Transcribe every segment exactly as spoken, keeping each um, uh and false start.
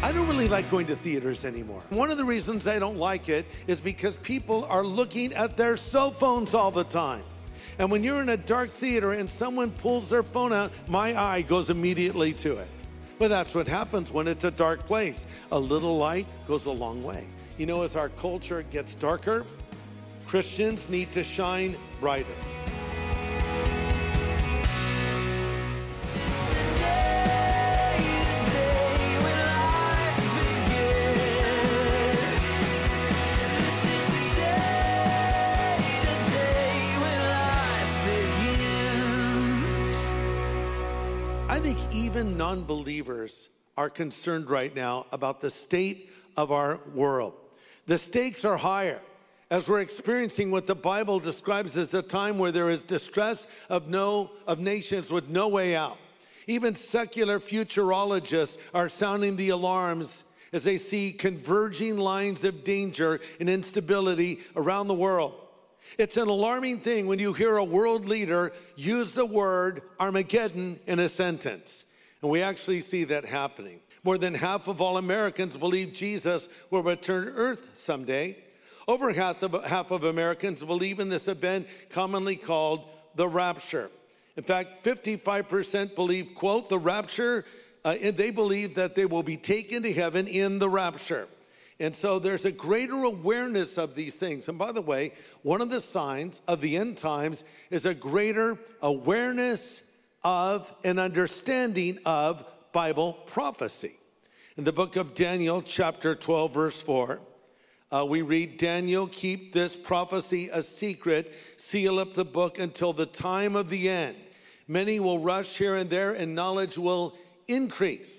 I don't really like going to theaters anymore. One of the reasons I don't like it is because people are looking at their cell phones all the time. And when you're in a dark theater and someone pulls their phone out, my eye goes immediately to it. But that's what happens when it's a dark place. A little light goes a long way. You know, as our culture gets darker, Christians need to shine brighter. I think even non-believers are concerned right now about the state of our world. The stakes are higher as we're experiencing what the Bible describes as a time where there is distress of no of nations with no way out. Even secular futurologists are sounding the alarms as they see converging lines of danger and instability around the world. It's an alarming thing when you hear a world leader use the word Armageddon in a sentence. And we actually see that happening. More than half of all Americans believe Jesus will return to earth someday. Over half of, half of Americans believe in this event commonly called the rapture. In fact, fifty-five percent believe, quote, the rapture, uh, and they believe that they will be taken to heaven in the rapture. And so there's a greater awareness of these things. And by the way, one of the signs of the end times is a greater awareness of and understanding of Bible prophecy. In the book of Daniel, chapter twelve, verse four, uh, we read, Daniel, keep this prophecy a secret, seal up the book until the time of the end. Many will rush here and there, and knowledge will increase.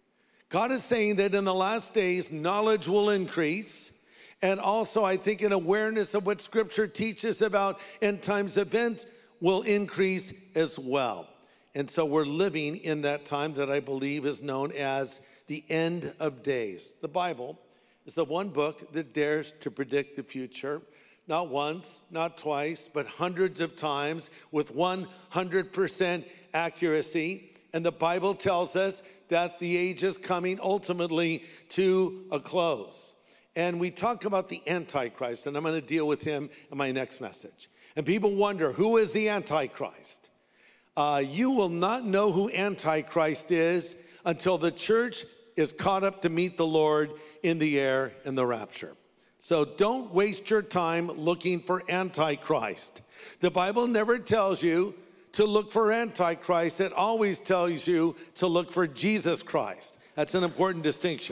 God is saying that in the last days, knowledge will increase. And also, I think an awareness of what Scripture teaches about end times events will increase as well. And so we're living in that time that I believe is known as the end of days. The Bible is the one book that dares to predict the future, not once, not twice, but hundreds of times with one hundred percent accuracy. And the Bible tells us that the age is coming ultimately to a close. And we talk about the Antichrist, and I'm going to deal with him in my next message. And people wonder, who is the Antichrist? Uh, you will not know who Antichrist is until the church is caught up to meet the Lord in the air in the rapture. So don't waste your time looking for Antichrist. The Bible never tells you to look for Antichrist. It always tells you to look for Jesus Christ. That's an important distinction.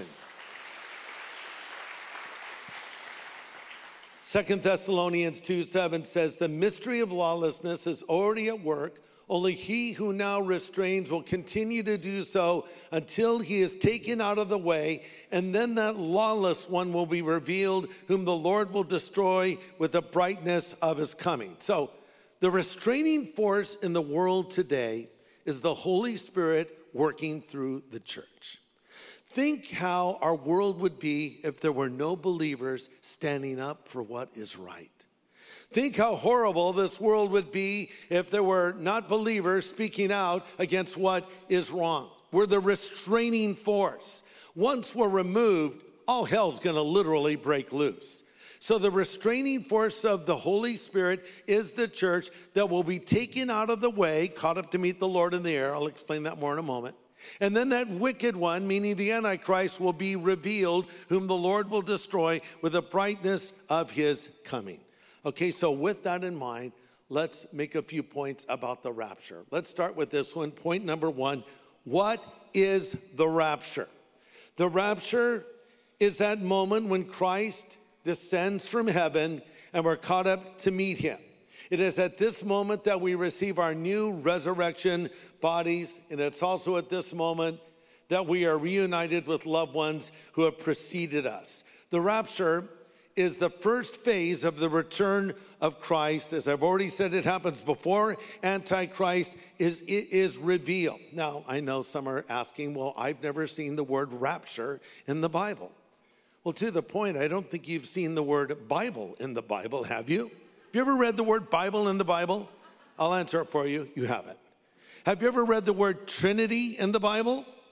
Second Thessalonians two seven says, the mystery of lawlessness is already at work. Only he who now restrains will continue to do so until he is taken out of the way, and then that lawless one will be revealed, whom the Lord will destroy with the brightness of his coming. So the restraining force in the world today is the Holy Spirit working through the church. Think how our world would be if there were no believers standing up for what is right. Think how horrible this world would be if there were not believers speaking out against what is wrong. We're the restraining force. Once we're removed, all hell's going to literally break loose. So the restraining force of the Holy Spirit is the church that will be taken out of the way, caught up to meet the Lord in the air. I'll explain that more in a moment. And then that wicked one, meaning the Antichrist, will be revealed, whom the Lord will destroy with the brightness of his coming. Okay, so with that in mind, let's make a few points about the rapture. Let's start with this one. Point number one, what is the rapture? The rapture is that moment when Christ descends from heaven and we're caught up to meet him. It is at this moment that we receive our new resurrection bodies, and it's also at this moment that we are reunited with loved ones who have preceded us. The rapture is the first phase of the return of Christ. As I've already said, it happens before Antichrist is, is revealed. Now, I know some are asking, well, I've never seen the word rapture in the Bible. Well, to the point, I don't think you've seen the word Bible in the Bible, have you? Have you ever read the word Bible in the Bible? I'll answer it for you. You haven't. Have you ever read the word Trinity in the Bible?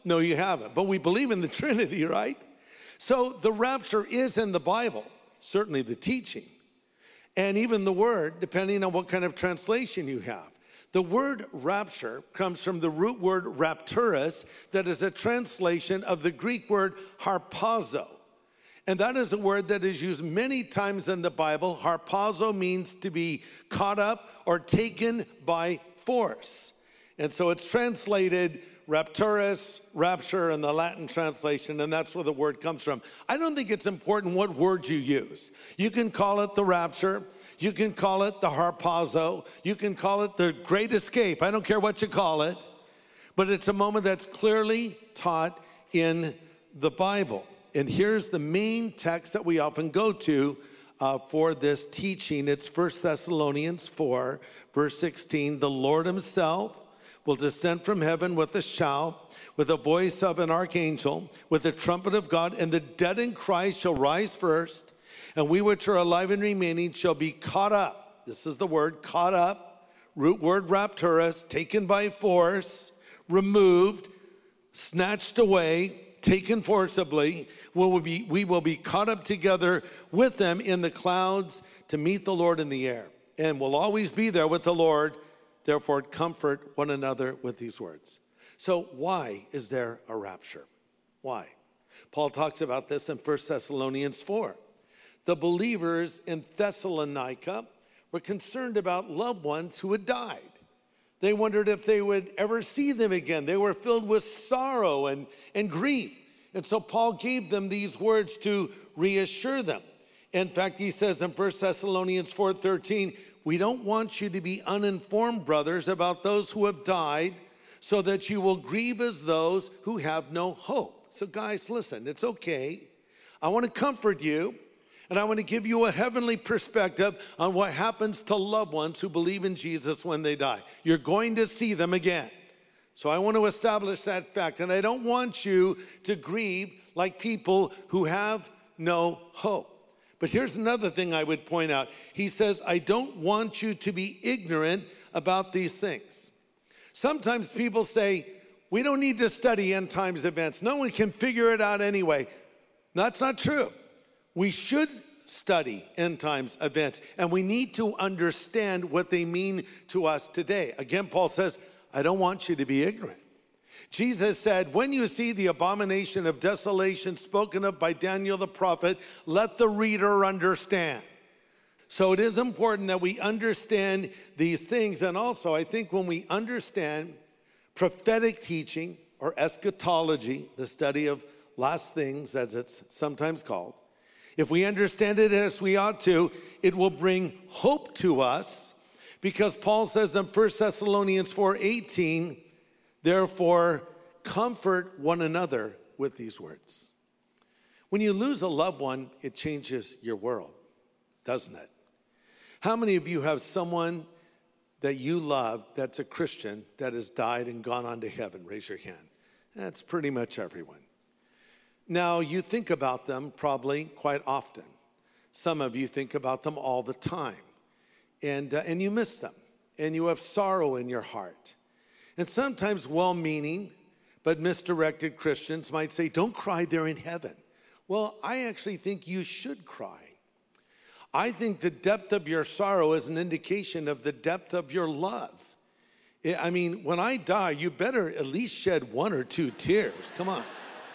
No, you haven't. But we believe in the Trinity, right? So the rapture is in the Bible, certainly the teaching, and even the word, depending on what kind of translation you have. The word rapture comes from the root word rapturus, that is a translation of the Greek word harpazo. And that is a word that is used many times in the Bible. Harpazo means to be caught up or taken by force. And so it's translated rapturus, rapture in the Latin translation, and that's where the word comes from. I don't think it's important what word you use. You can call it the rapture. You can call it the harpazo. You can call it the great escape. I don't care what you call it, but it's a moment that's clearly taught in the Bible. And here's the main text that we often go to uh, for this teaching. It's First Thessalonians four, verse sixteen. The Lord himself will descend from heaven with a shout, with the voice of an archangel, with the trumpet of God, and the dead in Christ shall rise first, and we which are alive and remaining shall be caught up. This is the word, caught up, root word rapturus, taken by force, removed, snatched away, taken forcibly. We will be, we will be caught up together with them in the clouds to meet the Lord in the air. And we'll always be there with the Lord. Therefore, comfort one another with these words. So why is there a rapture? Why? Paul talks about this in First Thessalonians four. The believers in Thessalonica were concerned about loved ones who had died. They wondered if they would ever see them again. They were filled with sorrow and, and grief. And so Paul gave them these words to reassure them. In fact, he says in First Thessalonians four thirteen, we don't want you to be uninformed, brothers, about those who have died, so that you will grieve as those who have no hope. So guys, listen, it's okay. I want to comfort you, and I want to give you a heavenly perspective on what happens to loved ones who believe in Jesus when they die. You're going to see them again. So I want to establish that fact, and I don't want you to grieve like people who have no hope. But here's another thing I would point out. He says, I don't want you to be ignorant about these things. Sometimes people say, we don't need to study end times events. No one can figure it out anyway. That's not true. We should study end times events, and we need to understand what they mean to us today. Again, Paul says, I don't want you to be ignorant. Jesus said, when you see the abomination of desolation spoken of by Daniel the prophet, let the reader understand. So it is important that we understand these things. And also, I think when we understand prophetic teaching or eschatology, the study of last things, as it's sometimes called, if we understand it as we ought to, it will bring hope to us, because Paul says in First Thessalonians four eighteen, therefore, comfort one another with these words. When you lose a loved one, it changes your world, doesn't it? How many of you have someone that you love that's a Christian that has died and gone on to heaven? Raise your hand. That's pretty much everyone. Now, you think about them probably quite often. Some of you think about them all the time. And, uh, and you miss them. And you have sorrow in your heart. And sometimes well-meaning but misdirected Christians might say, don't cry, they're in heaven. Well, I actually think you should cry. I think the depth of your sorrow is an indication of the depth of your love. I mean, when I die, you better at least shed one or two tears. Come on.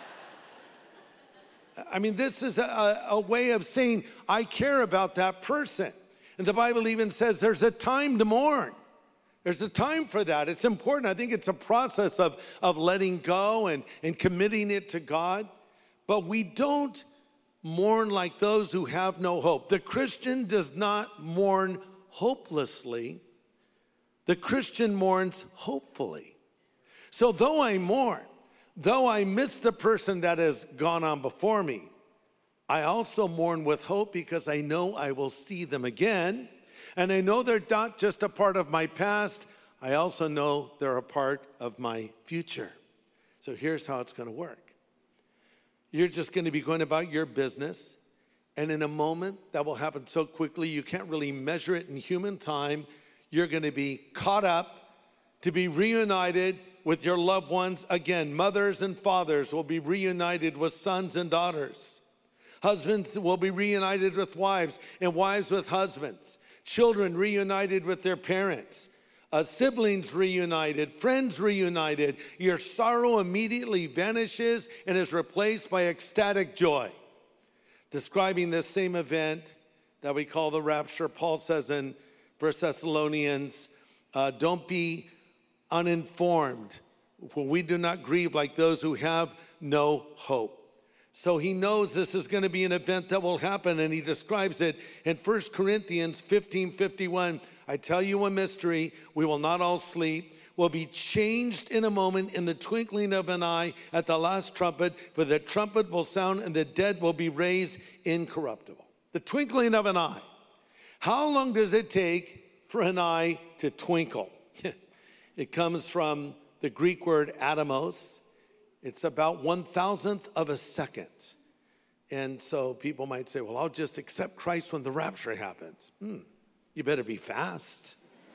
I mean, this is a, a way of saying, I care about that person. And the Bible even says there's a time to mourn. There's a time for that. It's important. I think it's a process of, of letting go and, and committing it to God. But we don't mourn like those who have no hope. The Christian does not mourn hopelessly. The Christian mourns hopefully. So though I mourn, though I miss the person that has gone on before me, I also mourn with hope, because I know I will see them again. And I know they're not just a part of my past. I also know they're a part of my future. So here's how it's going to work. You're just going to be going about your business. And in a moment that will happen so quickly, you can't really measure it in human time. You're going to be caught up to be reunited with your loved ones again. Mothers and fathers will be reunited with sons and daughters. Husbands will be reunited with wives, and wives with husbands. Children reunited with their parents. Uh, siblings reunited, friends reunited. Your sorrow immediately vanishes and is replaced by ecstatic joy. Describing this same event that we call the rapture, Paul says in First Thessalonians, uh, don't be uninformed, for we do not grieve like those who have no hope. So he knows this is going to be an event that will happen, and he describes it in First Corinthians fifteen fifty-one. I tell you a mystery, we will not all sleep, will be changed in a moment, in the twinkling of an eye, at the last trumpet, for the trumpet will sound and the dead will be raised incorruptible. The twinkling of an eye. How long does it take for an eye to twinkle? It comes from the Greek word atomos. It's about one thousandth of a second. And so people might say, well, I'll just accept Christ when the rapture happens. Hmm, you better be fast.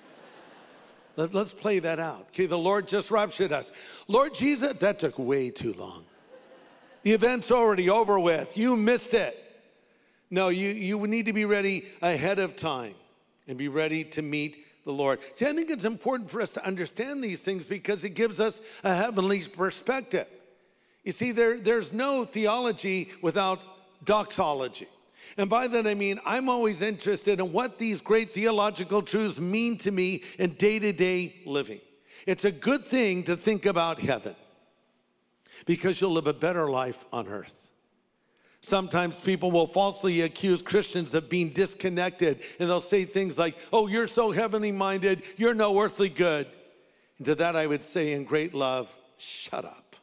Let, let's play that out. Okay, the Lord just raptured us. Lord Jesus, that took way too long. The event's already over with. You missed it. No, you, you need to be ready ahead of time and be ready to meet the Lord. See, I think it's important for us to understand these things because it gives us a heavenly perspective. You see, there, there's no theology without doxology. And by that I mean, I'm always interested in what these great theological truths mean to me in day-to-day living. It's a good thing to think about heaven because you'll live a better life on earth. Sometimes people will falsely accuse Christians of being disconnected, and they'll say things like, oh, you're so heavenly minded, you're no earthly good. And to that I would say in great love, shut up.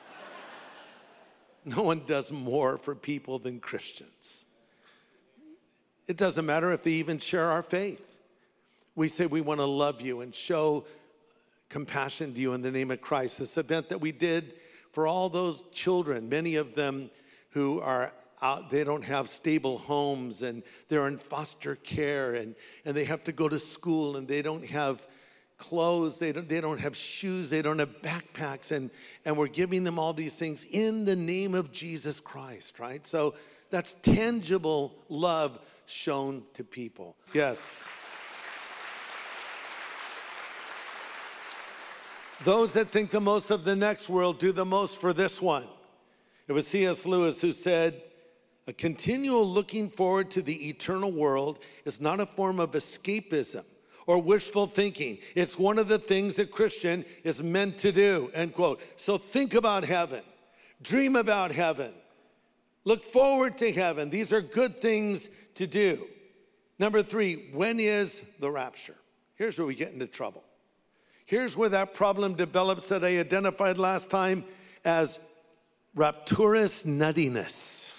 No one does more for people than Christians. It doesn't matter if they even share our faith. We say we want to love you and show compassion to you in the name of Christ. This event that we did for all those children, many of them who are out, they don't have stable homes and they're in foster care and, and they have to go to school and they don't have clothes, they don't, they don't have shoes, they don't have backpacks, and, and we're giving them all these things in the name of Jesus Christ, right? So that's tangible love shown to people. Yes. Those that think the most of the next world do the most for this one. It was C S Lewis who said, a continual looking forward to the eternal world is not a form of escapism or wishful thinking. It's one of the things that Christian is meant to do, end quote. So think about heaven. Dream about heaven. Look forward to heaven. These are good things to do. Number three, when is the rapture? Here's where we get into trouble. Here's where that problem develops that I identified last time as rapturous nuttiness.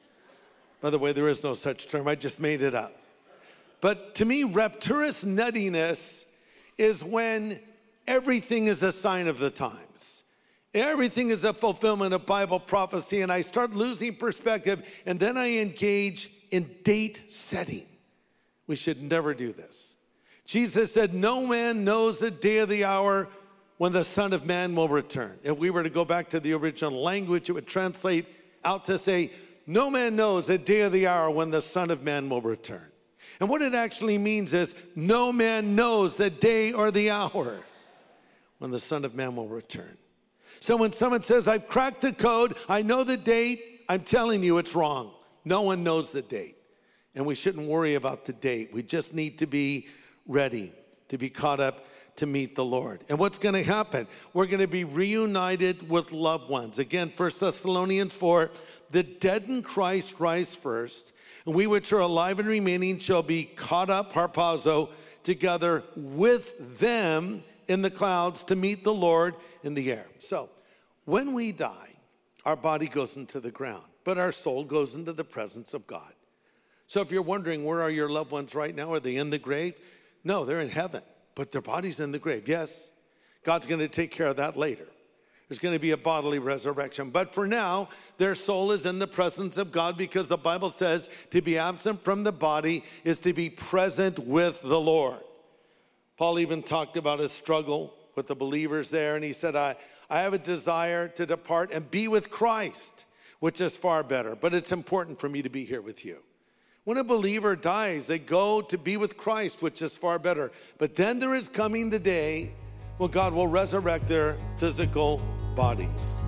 By the way, there is no such term. I just made it up. But to me, rapturous nuttiness is when everything is a sign of the times. Everything is a fulfillment of Bible prophecy, and I start losing perspective, and then I engage in date setting. We should never do this. Jesus said, no man knows the day or the hour when the Son of Man will return. If we were to go back to the original language, it would translate out to say, no man knows the day or the hour when the Son of Man will return. And what it actually means is, no man knows the day or the hour when the Son of Man will return. So when someone says, I've cracked the code, I know the date, I'm telling you it's wrong. No one knows the date. And we shouldn't worry about the date. We just need to be ready to be caught up to meet the Lord. And what's going to happen? We're going to be reunited with loved ones. Again, First Thessalonians four, the dead in Christ rise first, and we which are alive and remaining shall be caught up, harpazo, together with them in the clouds to meet the Lord in the air. So when we die, our body goes into the ground, but our soul goes into the presence of God. So if you're wondering, where are your loved ones right now? Are they in the grave? No, they're in heaven, but their body's in the grave. Yes, God's going to take care of that later. There's going to be a bodily resurrection. But for now, their soul is in the presence of God because the Bible says to be absent from the body is to be present with the Lord. Paul even talked about his struggle with the believers there, and he said, I, I have a desire to depart and be with Christ, which is far better, but it's important for me to be here with you. When a believer dies, they go to be with Christ, which is far better. But then there is coming the day when God will resurrect their physical bodies.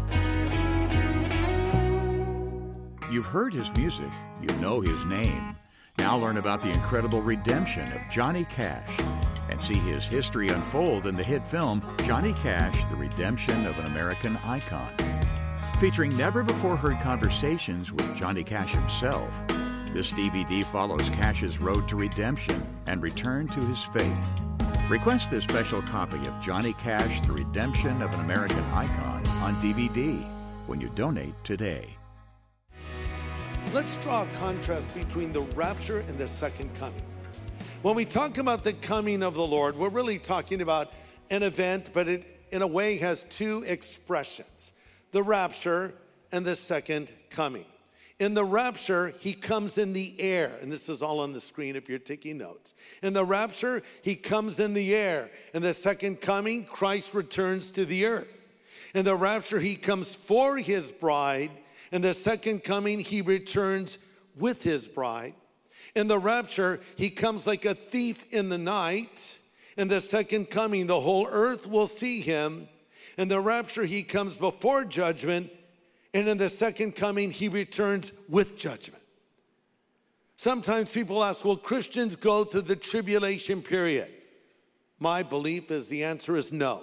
You've heard his music. You know his name. Now learn about the incredible redemption of Johnny Cash and see his history unfold in the hit film Johnny Cash, The Redemption of an American Icon. Featuring never-before-heard conversations with Johnny Cash himself, this D V D follows Cash's road to redemption and return to his faith. Request this special copy of Johnny Cash, The Redemption of an American Icon on D V D when you donate today. Let's draw a contrast between the rapture and the second coming. When we talk about the coming of the Lord, we're really talking about an event, but it, in a way, has two expressions: the rapture and the second coming. In the rapture, he comes in the air, and this is all on the screen if you're taking notes. In the rapture, he comes in the air. In the second coming, Christ returns to the earth. In the rapture, he comes for his bride. In the second coming, he returns with his bride. In the rapture, he comes like a thief in the night. In the second coming, the whole earth will see him. In the rapture, he comes before judgment. And in the second coming, he returns with judgment. Sometimes people ask, will Christians go through the tribulation period? My belief is the answer is no.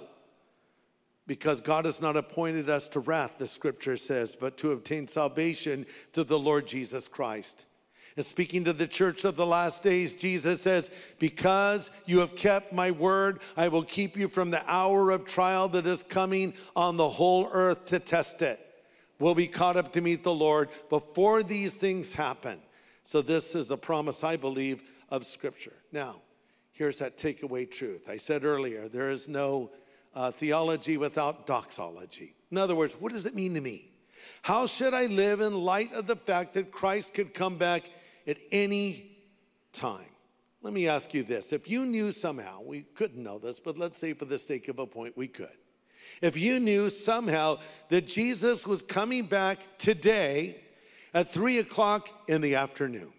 Because God has not appointed us to wrath, the scripture says, but to obtain salvation through the Lord Jesus Christ. And speaking to the church of the last days, Jesus says, because you have kept my word, I will keep you from the hour of trial that is coming on the whole earth to test it. We'll be caught up to meet the Lord before these things happen. So this is the promise, I believe, of Scripture. Now, here's that takeaway truth. I said earlier, there is no uh, theology without doxology. In other words, what does it mean to me? How should I live in light of the fact that Christ could come back at any time? Let me ask you this. If you knew somehow, we couldn't know this, but let's say for the sake of a point, we could. If you knew somehow that Jesus was coming back today at three o'clock in the afternoon,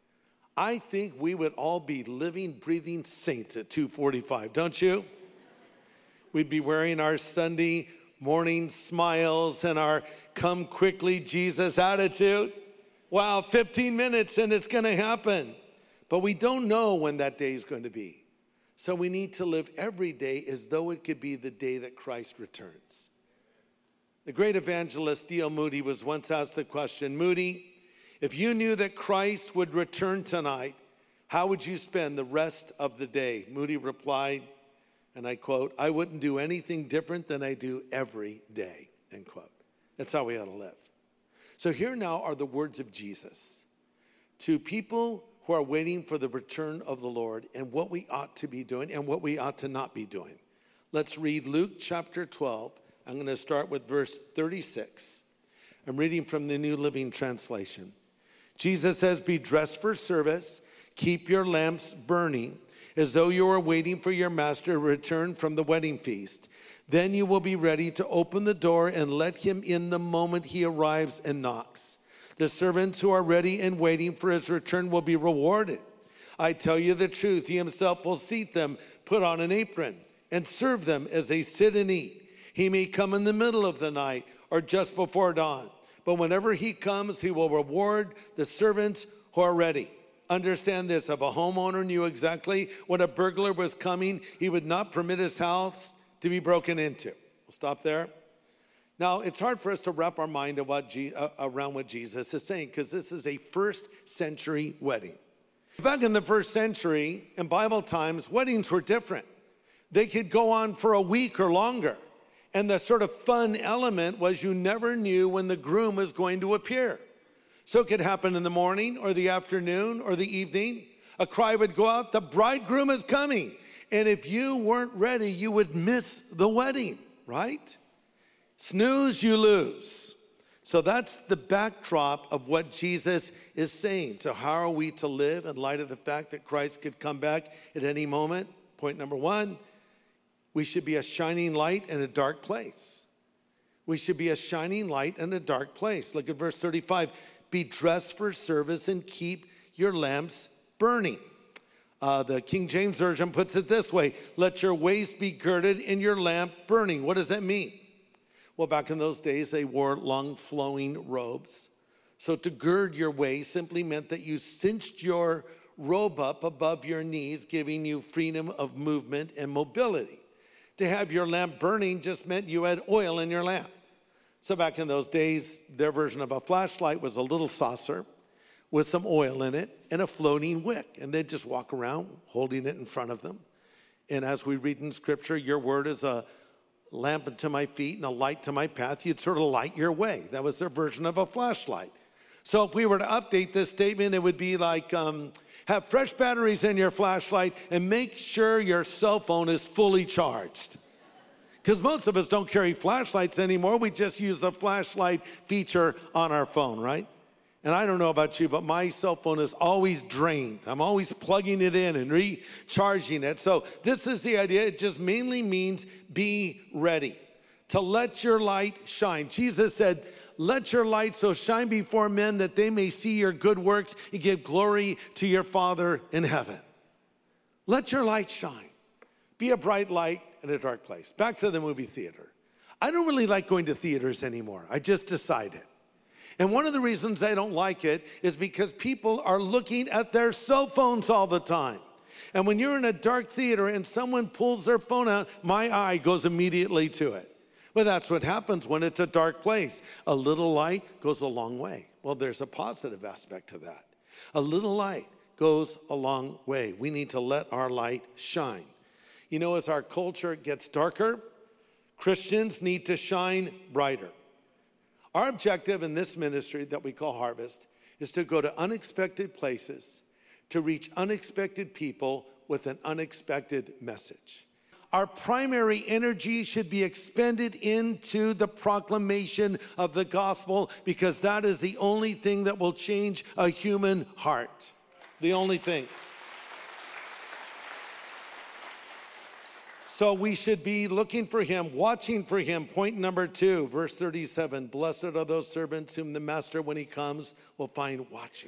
I think we would all be living, breathing saints at two forty-five, don't you? We'd be wearing our Sunday morning smiles and our come quickly Jesus attitude. Wow, fifteen minutes and it's going to happen. But we don't know when that day is going to be. So we need to live every day as though it could be the day that Christ returns. The great evangelist D L Moody was once asked the question, Moody, if you knew that Christ would return tonight, how would you spend the rest of the day? Moody replied, and I quote, I wouldn't do anything different than I do every day, end quote. That's how we ought to live. So here now are the words of Jesus to people who are waiting for the return of the Lord and what we ought to be doing and what we ought to not be doing. Let's read Luke chapter twelve. I'm going to start with verse thirty-six. I'm reading from the New Living Translation. Jesus says, be dressed for service, keep your lamps burning, as though you are waiting for your master to return from the wedding feast. Then you will be ready to open the door and let him in the moment he arrives and knocks. The servants who are ready and waiting for his return will be rewarded. I tell you the truth, he himself will seat them, put on an apron, and serve them as they sit and eat. He may come in the middle of the night or just before dawn. But whenever he comes, he will reward the servants who are ready. Understand this, if a homeowner knew exactly when a burglar was coming, he would not permit his house to be broken into. We'll stop there. Now, it's hard for us to wrap our mind around what Jesus is saying because this is a first century wedding. Back in the first century, in Bible times, weddings were different. They could go on for a week or longer. And the sort of fun element was you never knew when the groom was going to appear. So it could happen in the morning or the afternoon or the evening. A cry would go out, the bridegroom is coming. And if you weren't ready, you would miss the wedding, right? Snooze, you lose. So that's the backdrop of what Jesus is saying. So how are we to live in light of the fact that Christ could come back at any moment? Point number one, We should be a shining light in a dark place. We should be a shining light in a dark place. Look at verse thirty-five. Be dressed for service and keep your lamps burning. Uh, the King James Version puts it this way. Let your waist be girded and your lamp burning. What does that mean? Well, back in those days, they wore long flowing robes. So to gird your waist simply meant that you cinched your robe up above your knees, giving you freedom of movement and mobility. To have your lamp burning just meant you had oil in your lamp. So back in those days, their version of a flashlight was a little saucer with some oil in it and a floating wick. And they'd just walk around holding it in front of them. And as we read in Scripture, your word is a lamp unto my feet and a light to my path. You'd sort of light your way. That was their version of a flashlight. So if we were to update this statement, it would be like, um, have fresh batteries in your flashlight and make sure your cell phone is fully charged. Because most of us don't carry flashlights anymore. We just use the flashlight feature on our phone, right? And I don't know about you, but my cell phone is always drained. I'm always plugging it in and recharging it. So this is the idea. It just mainly means be ready to let your light shine. Jesus said, let your light so shine before men that they may see your good works and give glory to your Father in heaven. Let your light shine. Be a bright light in a dark place. Back to the movie theater. I don't really like going to theaters anymore. I just decided. And one of the reasons I don't like it is because people are looking at their cell phones all the time. And when you're in a dark theater and someone pulls their phone out, my eye goes immediately to it. Well, that's what happens when it's a dark place. A little light goes a long way. Well, there's a positive aspect to that. A little light goes a long way. We need to let our light shine. You know, as our culture gets darker, Christians need to shine brighter. Our objective in this ministry that we call Harvest is to go to unexpected places, to reach unexpected people with an unexpected message. Our primary energy should be expended into the proclamation of the gospel because that is the only thing that will change a human heart. The only thing. So we should be looking for him, watching for him. Point number two, verse thirty-seven. Blessed are those servants whom the master, when he comes, will find watching.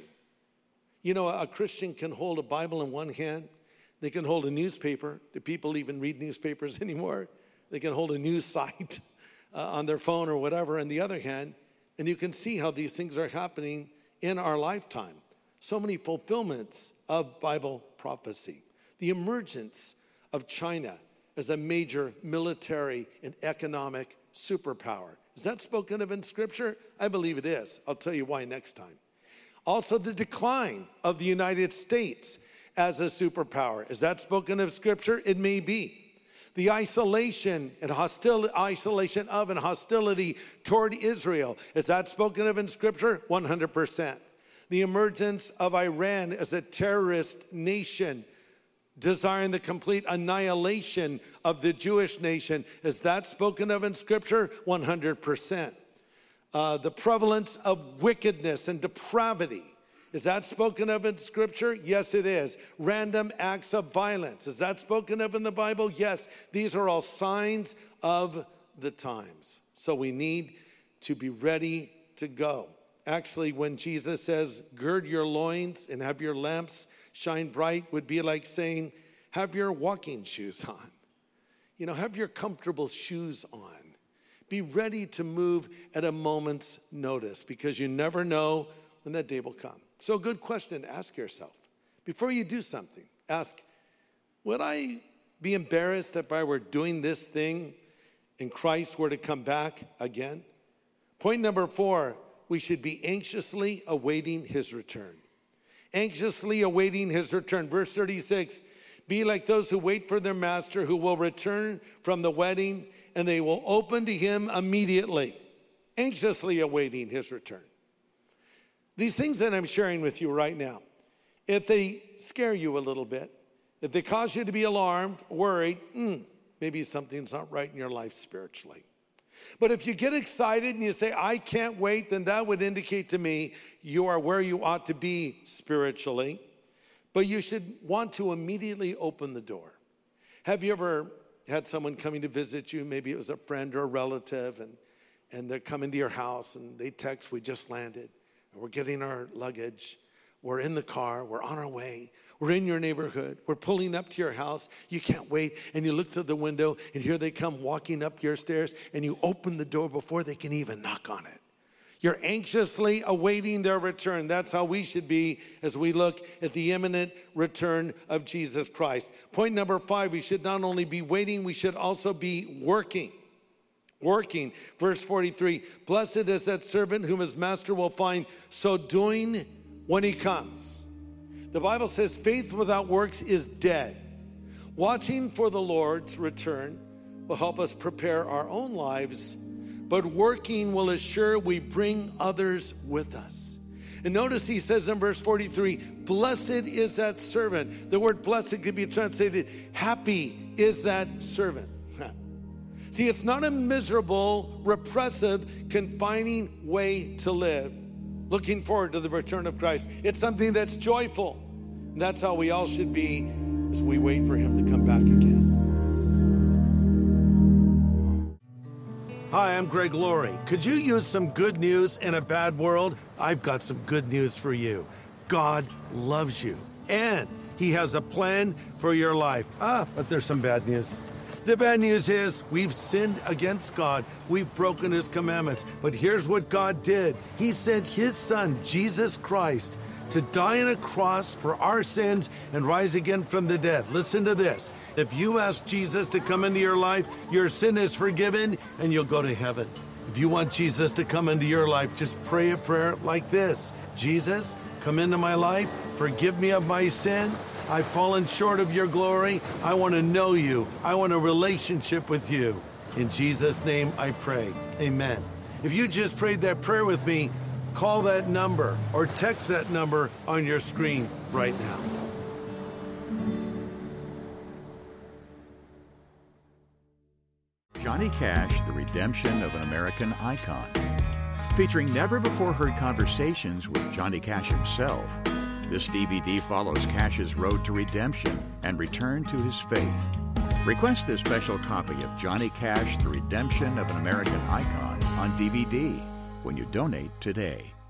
You know, a Christian can hold a Bible in one hand. They can hold a newspaper. Do people even read newspapers anymore? They can hold a news site uh, on their phone or whatever in the other hand. And you can see how these things are happening in our lifetime. So many fulfillments of Bible prophecy. The emergence of China as a major military and economic superpower. Is that spoken of in Scripture? I believe it is. I'll tell you why next time. Also, the decline of the United States as a superpower. Is that spoken of Scripture? It may be. The isolation and hostility, isolation of and hostility toward Israel. Is that spoken of in Scripture? one hundred percent. The emergence of Iran as a terrorist nation, desiring the complete annihilation of the Jewish nation. Is that spoken of in Scripture? one hundred percent. Uh, the prevalence of wickedness and depravity. Is that spoken of in Scripture? Yes, it is. Random acts of violence. Is that spoken of in the Bible? Yes. These are all signs of the times. So we need to be ready to go. Actually, when Jesus says, gird your loins and have your lamps shine bright, would be like saying, have your walking shoes on. You know, have your comfortable shoes on. Be ready to move at a moment's notice because you never know when that day will come. So a good question to ask yourself. Before you do something, ask, would I be embarrassed if I were doing this thing and Christ were to come back again? Point number four, we should be anxiously awaiting his return. Anxiously awaiting his return. Verse thirty-six, be like those who wait for their master who will return from the wedding and they will open to him immediately. Anxiously awaiting his return. These things that I'm sharing with you right now, if they scare you a little bit, if they cause you to be alarmed, worried, mm, maybe something's not right in your life spiritually. But if you get excited and you say, I can't wait, then that would indicate to me you are where you ought to be spiritually. But you should want to immediately open the door. Have you ever had someone coming to visit you, maybe it was a friend or a relative, and, and they're coming to your house, and they text, we just landed, and we're getting our luggage, we're in the car, we're on our way, we're in your neighborhood, we're pulling up to your house, you can't wait, and you look through the window, and here they come walking up your stairs, and you open the door before they can even knock on it. You're anxiously awaiting their return. That's how we should be as we look at the imminent return of Jesus Christ. Point number five, we should not only be waiting, we should also be working. Working. Verse forty-three, blessed is that servant whom his master will find so doing when he comes. The Bible says faith without works is dead. Watching for the Lord's return will help us prepare our own lives, but working will assure we bring others with us. And notice he says in verse forty-three, blessed is that servant. The word blessed could be translated, happy is that servant. See, it's not a miserable, repressive, confining way to live, looking forward to the return of Christ. It's something that's joyful. And that's how we all should be as we wait for him to come back again. Hi, I'm Greg Laurie. Could you use some good news in a bad world? I've got some good news for you. God loves you, and he has a plan for your life. Ah, but there's some bad news. The bad news is we've sinned against God. We've broken his commandments. But here's what God did. He sent his son, Jesus Christ, to die on a cross for our sins and rise again from the dead. Listen to this. If you ask Jesus to come into your life, your sin is forgiven and you'll go to heaven. If you want Jesus to come into your life, just pray a prayer like this. Jesus, come into my life. Forgive me of my sin. I've fallen short of your glory. I want to know you. I want a relationship with you. In Jesus' name I pray. Amen. If you just prayed that prayer with me, call that number or text that number on your screen right now. Johnny Cash, The Redemption of an American Icon. Featuring never-before-heard conversations with Johnny Cash himself, this D V D follows Cash's road to redemption and return to his faith. Request this special copy of Johnny Cash, The Redemption of an American Icon on D V D when you donate today.